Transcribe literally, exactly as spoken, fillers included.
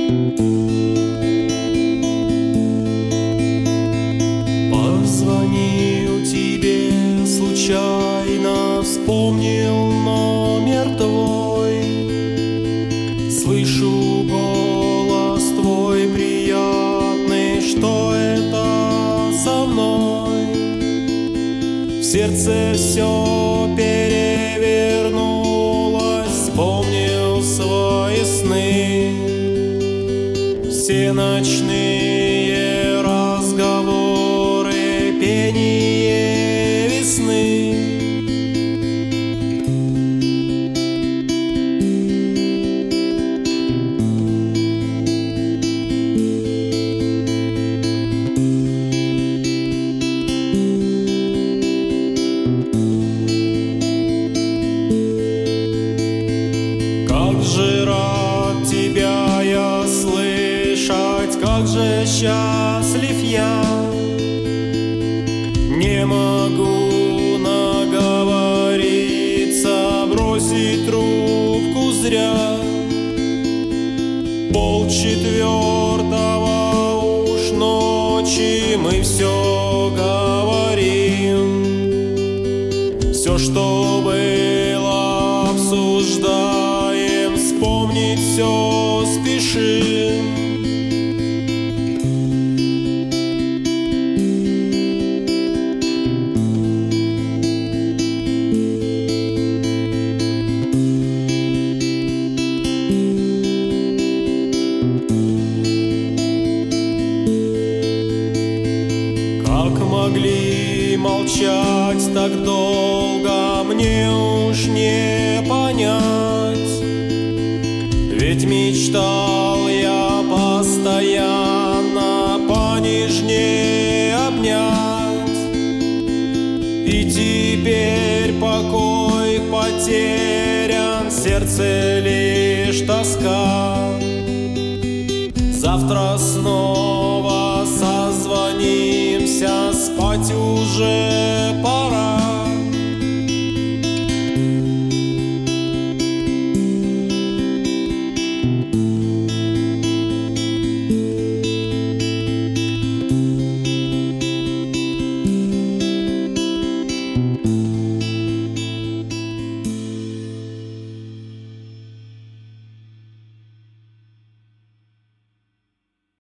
Позвонил тебе случайно, вспомнил номер твой. Слышу голос твой приятный, что это со мной? В сердце все перевернулось, вспомнил свои сны, все ночные разговоры, пение весны. Как же рад тебя я слышать, как же счастлив я. Не могу наговориться, бросить трубку зря. Полчетвертого уж ночи мы все говорим, все, что было, обсуждаем, вспомнить все спешим. Как могли молчать так долго, мне уж не понять. Ведь мечтал я постоянно понежнее обнять. И теперь покой потерян, в сердце лишь тоска. Завтра снова созвонимся, спать уже